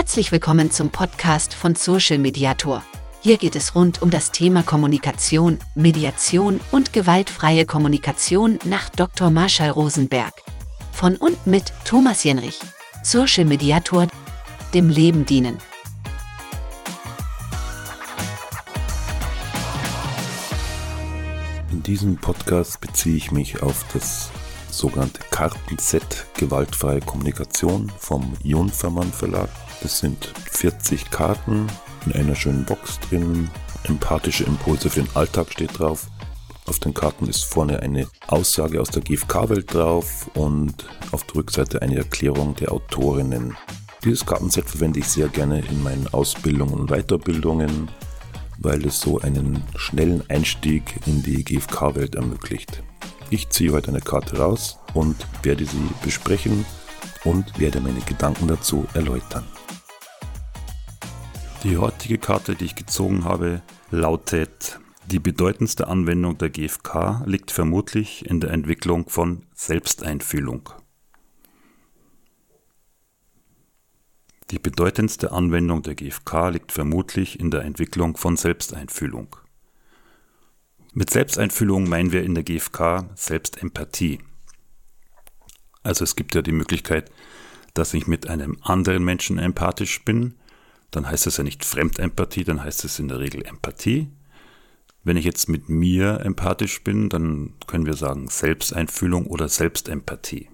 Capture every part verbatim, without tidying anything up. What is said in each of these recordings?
Herzlich willkommen zum Podcast von Social Mediator. Hier geht es rund um das Thema Kommunikation, Mediation und gewaltfreie Kommunikation nach Doktor Marshall Rosenberg. Von und mit Thomas Jenrich. Social Mediator, dem Leben dienen. In diesem Podcast beziehe ich mich auf das sogenannte Kartenset Gewaltfreie Kommunikation vom Junfermann Verlag. Das sind vierzig Karten in einer schönen Box drin. Empathische Impulse für den Alltag steht drauf. Auf den Karten ist vorne eine Aussage aus der G F K-Welt drauf und auf der Rückseite eine Erklärung der Autorinnen. Dieses Kartenset verwende ich sehr gerne in meinen Ausbildungen und Weiterbildungen, weil es so einen schnellen Einstieg in die G F K-Welt ermöglicht. Ich ziehe heute eine Karte raus und werde sie besprechen und werde meine Gedanken dazu erläutern. Die heutige Karte, die ich gezogen habe, lautet: Die bedeutendste Anwendung der G F K liegt vermutlich in der Entwicklung von Selbsteinfühlung. Die bedeutendste Anwendung der G F K liegt vermutlich in der Entwicklung von Selbsteinfühlung. Mit Selbsteinfühlung meinen wir in der G F K Selbstempathie. Also es gibt ja die Möglichkeit, dass ich mit einem anderen Menschen empathisch bin. Dann heißt es ja nicht Fremdempathie, dann heißt es in der Regel Empathie. Wenn ich jetzt mit mir empathisch bin, dann können wir sagen Selbsteinfühlung oder Selbstempathie.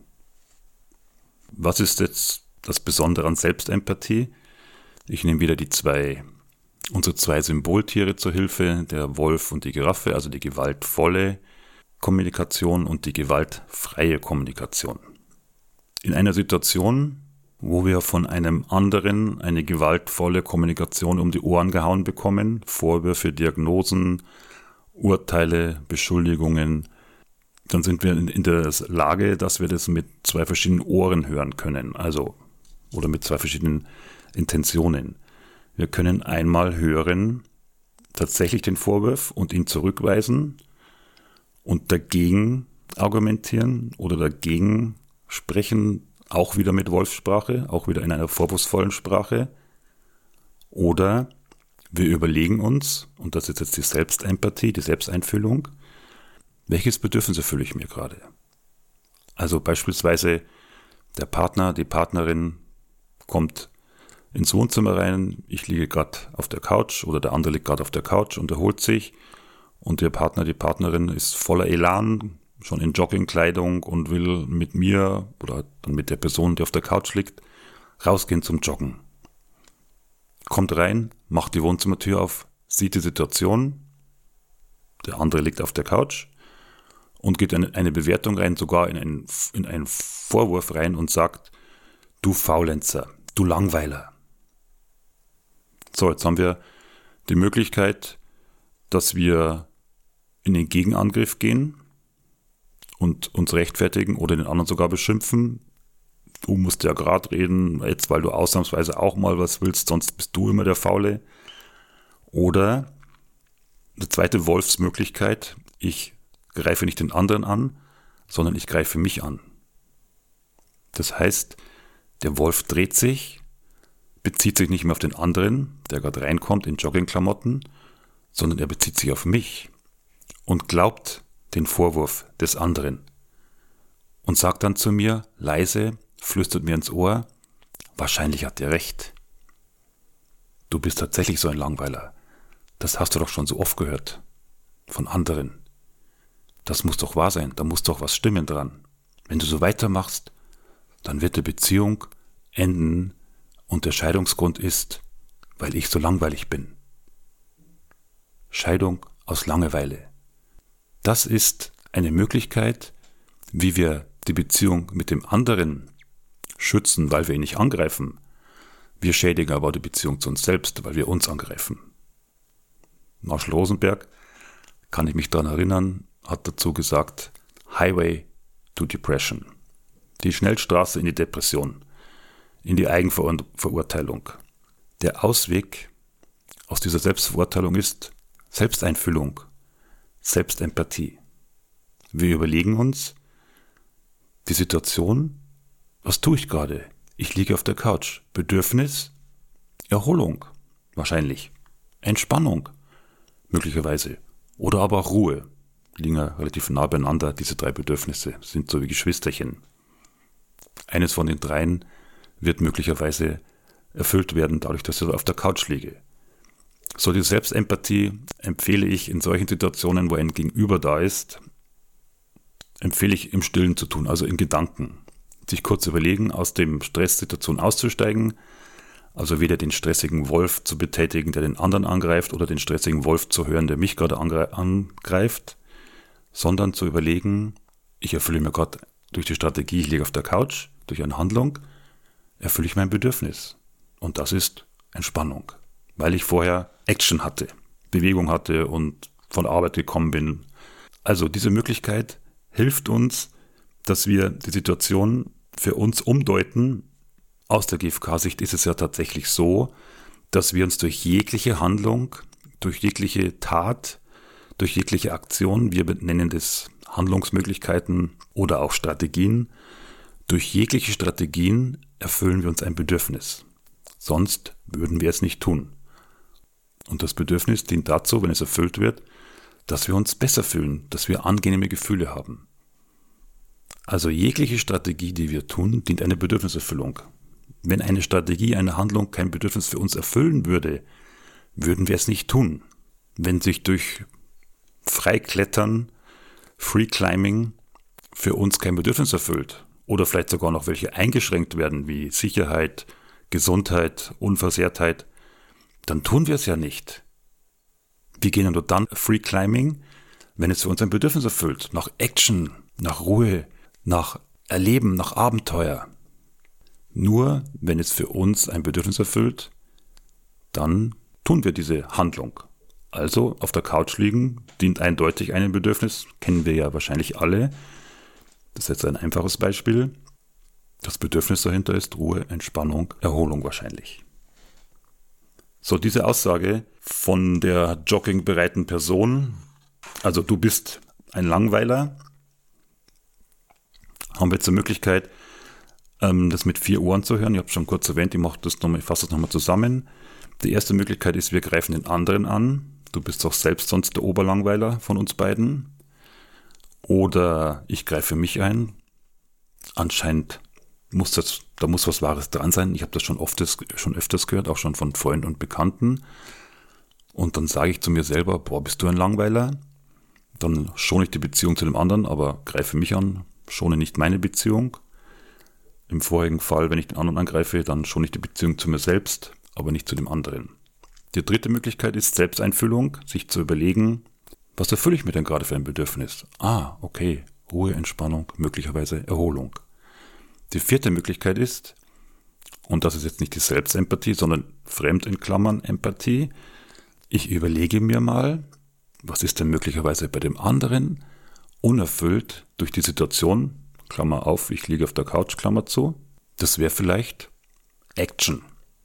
Was ist jetzt das Besondere an Selbstempathie? Ich nehme wieder die zwei, unsere zwei Symboltiere zur Hilfe, der Wolf und die Giraffe, also die gewaltvolle Kommunikation und die gewaltfreie Kommunikation. In einer Situation, wo wir von einem anderen eine gewaltvolle Kommunikation um die Ohren gehauen bekommen, Vorwürfe, Diagnosen, Urteile, Beschuldigungen, dann sind wir in der Lage, dass wir das mit zwei verschiedenen Ohren hören können, also oder mit zwei verschiedenen Intentionen. Wir können einmal hören, tatsächlich den Vorwurf und ihn zurückweisen und dagegen argumentieren oder dagegen sprechen, auch wieder mit Wolfssprache, auch wieder in einer vorwurfsvollen Sprache. Oder wir überlegen uns, und das ist jetzt die Selbstempathie, die Selbsteinfühlung, welches Bedürfnis erfülle ich mir gerade? Also beispielsweise der Partner, die Partnerin kommt ins Wohnzimmer rein, ich liege gerade auf der Couch oder der andere liegt gerade auf der Couch und erholt sich und der Partner, die Partnerin ist voller Elan, schon in Joggingkleidung und will mit mir oder dann mit der Person, die auf der Couch liegt, rausgehen zum Joggen. Kommt rein, macht die Wohnzimmertür auf, sieht die Situation, der andere liegt auf der Couch und geht in eine Bewertung rein, sogar in einen, in einen Vorwurf rein und sagt: Du Faulenzer, du Langweiler. So, jetzt haben wir die Möglichkeit, dass wir in den Gegenangriff gehen und uns rechtfertigen oder den anderen sogar beschimpfen. Du musst ja gerade reden, jetzt weil du ausnahmsweise auch mal was willst, sonst bist du immer der Faule. Oder eine zweite Wolfsmöglichkeit: Ich greife nicht den anderen an, sondern ich greife mich an. Das heißt, der Wolf dreht sich, bezieht sich nicht mehr auf den anderen, der gerade reinkommt in Joggingklamotten, sondern er bezieht sich auf mich und glaubt den Vorwurf des anderen und sagt dann zu mir, leise, flüstert mir ins Ohr: Wahrscheinlich hat er recht. Du bist tatsächlich so ein Langweiler. Das hast du doch schon so oft gehört. Von anderen. Das muss doch wahr sein, da muss doch was stimmen dran. Wenn du so weitermachst, dann wird die Beziehung enden und der Scheidungsgrund ist, weil ich so langweilig bin. Scheidung aus Langeweile. Das ist eine Möglichkeit, wie wir die Beziehung mit dem anderen schützen, weil wir ihn nicht angreifen. Wir schädigen aber die Beziehung zu uns selbst, weil wir uns angreifen. Marshall Rosenberg, kann ich mich daran erinnern, hat dazu gesagt: Highway to Depression. Die Schnellstraße in die Depression, in die Eigenverurteilung. Der Ausweg aus dieser Selbstverurteilung ist Selbsteinfühlung, Selbstempathie. Wir überlegen uns die Situation: Was tue ich gerade? Ich liege auf der Couch. Bedürfnis? Erholung, wahrscheinlich. Entspannung, möglicherweise. Oder aber auch Ruhe. Liegen ja relativ nah beieinander, diese drei Bedürfnisse, sind so wie Geschwisterchen. Eines von den dreien wird möglicherweise erfüllt werden, dadurch, dass ich auf der Couch liege. So, die Selbstempathie empfehle ich in solchen Situationen, wo ein Gegenüber da ist, empfehle ich im Stillen zu tun, also in Gedanken. Sich kurz überlegen, aus dem Stresssituation auszusteigen, also weder den stressigen Wolf zu betätigen, der den anderen angreift, oder den stressigen Wolf zu hören, der mich gerade angreift, sondern zu überlegen, ich erfülle mir gerade durch die Strategie, ich liege auf der Couch, durch eine Handlung, erfülle ich mein Bedürfnis. Und das ist Entspannung, weil ich vorher Action hatte, Bewegung hatte und von der Arbeit gekommen bin. Also diese Möglichkeit hilft uns, dass wir die Situation für uns umdeuten. Aus der G F K-Sicht ist es ja tatsächlich so, dass wir uns durch jegliche Handlung, durch jegliche Tat, durch jegliche Aktion, wir nennen das Handlungsmöglichkeiten oder auch Strategien, durch jegliche Strategien erfüllen wir uns ein Bedürfnis. Sonst würden wir es nicht tun. Und das Bedürfnis dient dazu, wenn es erfüllt wird, dass wir uns besser fühlen, dass wir angenehme Gefühle haben. Also jegliche Strategie, die wir tun, dient einer Bedürfniserfüllung. Wenn eine Strategie, eine Handlung kein Bedürfnis für uns erfüllen würde, würden wir es nicht tun. Wenn sich durch Freiklettern, Free Climbing für uns kein Bedürfnis erfüllt oder vielleicht sogar noch welche eingeschränkt werden, wie Sicherheit, Gesundheit, Unversehrtheit, dann tun wir es ja nicht. Wir gehen nur dann Free Climbing, wenn es für uns ein Bedürfnis erfüllt, nach Action, nach Ruhe, nach Erleben, nach Abenteuer. Nur wenn es für uns ein Bedürfnis erfüllt, dann tun wir diese Handlung. Also auf der Couch liegen dient eindeutig einem Bedürfnis, kennen wir ja wahrscheinlich alle. Das ist jetzt ein einfaches Beispiel. Das Bedürfnis dahinter ist Ruhe, Entspannung, Erholung wahrscheinlich. So, diese Aussage von der joggingbereiten Person, also du bist ein Langweiler, haben wir jetzt die Möglichkeit, das mit vier Ohren zu hören. Ich habe es schon kurz erwähnt, ich mache das nochmal, ich fasse das nochmal zusammen. Die erste Möglichkeit ist, wir greifen den anderen an. Du bist doch selbst sonst der Oberlangweiler von uns beiden. Oder ich greife mich ein. Anscheinend muss das, da muss was Wahres dran sein. Ich habe das schon oft, schon öfters gehört, auch schon von Freunden und Bekannten. Und dann sage ich zu mir selber, boah, bist du ein Langweiler? Dann schone ich die Beziehung zu dem anderen, aber greife mich an, schone nicht meine Beziehung. Im vorigen Fall, wenn ich den anderen angreife, dann schone ich die Beziehung zu mir selbst, aber nicht zu dem anderen. Die dritte Möglichkeit ist Selbsteinfühlung, sich zu überlegen, was erfülle ich mir denn gerade für ein Bedürfnis? Ah, okay, Ruhe, Entspannung, möglicherweise Erholung. Die vierte Möglichkeit ist, und das ist jetzt nicht die Selbstempathie, sondern fremd in Klammern Empathie, ich überlege mir mal, was ist denn möglicherweise bei dem anderen unerfüllt durch die Situation, Klammer auf, ich liege auf der Couch, Klammer zu, das wäre vielleicht Action,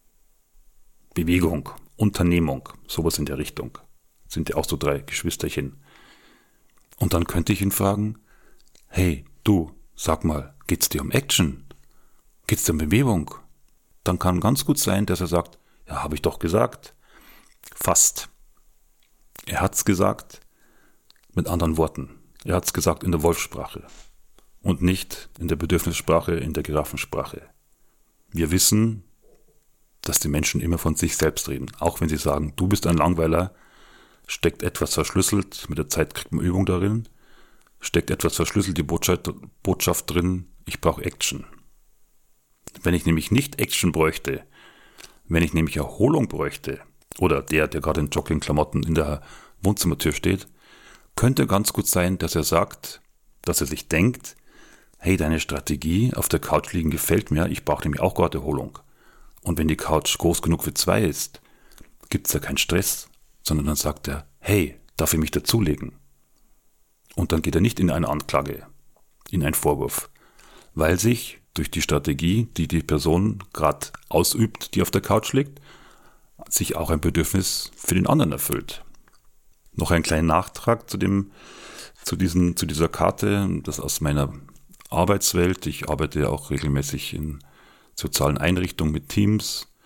Bewegung, Unternehmung, sowas in der Richtung. Das sind ja auch so drei Geschwisterchen. Und dann könnte ich ihn fragen, hey, du, sag mal, geht's dir um Action? Geht's dir um Bewegung? Dann kann ganz gut sein, dass er sagt, ja, habe ich doch gesagt. Fast. Er hat's gesagt mit anderen Worten. Er hat's gesagt in der Wolfssprache und nicht in der Bedürfnissprache, in der Giraffensprache. Wir wissen, dass die Menschen immer von sich selbst reden. Auch wenn sie sagen, du bist ein Langweiler, steckt etwas verschlüsselt, mit der Zeit kriegt man Übung darin, steckt etwas verschlüsselt, die Botschaft, Botschaft drin, ich brauche Action. Wenn ich nämlich nicht Action bräuchte, wenn ich nämlich Erholung bräuchte, oder der, der gerade in Joggingklamotten in der Wohnzimmertür steht, könnte ganz gut sein, dass er sagt, dass er sich denkt, hey, deine Strategie auf der Couch liegen gefällt mir, ich brauche nämlich auch gerade Erholung. Und wenn die Couch groß genug für zwei ist, gibt es ja keinen Stress, sondern dann sagt er, hey, darf ich mich dazulegen? Und dann geht er nicht in eine Anklage, in einen Vorwurf, weil sich durch die Strategie, die die Person gerade ausübt, die auf der Couch liegt, sich auch ein Bedürfnis für den anderen erfüllt. Noch ein kleiner Nachtrag zu dem, zu diesen, zu dieser Karte, das aus meiner Arbeitswelt. Ich arbeite auch regelmäßig in sozialen Einrichtungen mit Teams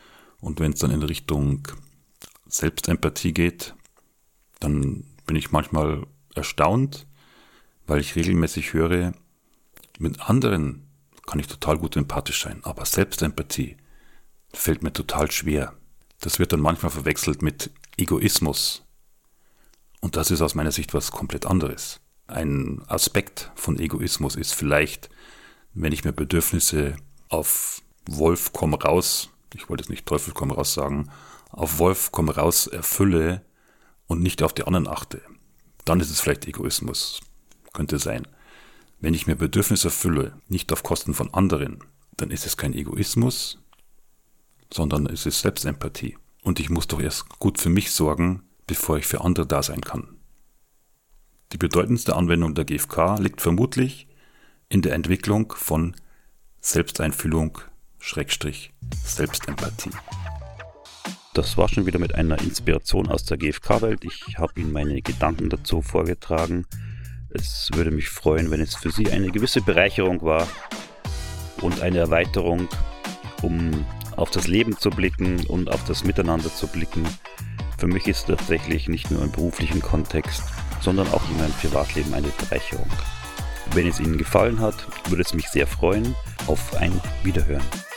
Und wenn es dann in Richtung Selbstempathie geht, dann bin ich manchmal erstaunt, weil ich regelmäßig höre, mit anderen kann ich total gut empathisch sein, aber Selbstempathie fällt mir total schwer. Das wird dann manchmal verwechselt mit Egoismus. Und das ist aus meiner Sicht was komplett anderes. Ein Aspekt von Egoismus ist vielleicht, wenn ich mir Bedürfnisse auf Wolf komm raus, ich wollte jetzt nicht Teufel komm raus sagen, auf Wolf komm raus erfülle und nicht auf die anderen achte. Dann ist es vielleicht Egoismus. Könnte sein. Wenn ich mir Bedürfnisse erfülle, nicht auf Kosten von anderen, dann ist es kein Egoismus, sondern es ist Selbstempathie. Und ich muss doch erst gut für mich sorgen, bevor ich für andere da sein kann. Die bedeutendste Anwendung der G F K liegt vermutlich in der Entwicklung von Selbsteinfühlung, Schrägstrich, Selbstempathie. Das war schon wieder mit einer Inspiration aus der G F K-Welt. Ich habe Ihnen meine Gedanken dazu vorgetragen. Es würde mich freuen, wenn es für Sie eine gewisse Bereicherung war und eine Erweiterung, um auf das Leben zu blicken und auf das Miteinander zu blicken. Für mich ist es tatsächlich nicht nur im beruflichen Kontext, sondern auch in meinem Privatleben eine Bereicherung. Wenn es Ihnen gefallen hat, würde es mich sehr freuen. Auf ein Wiederhören.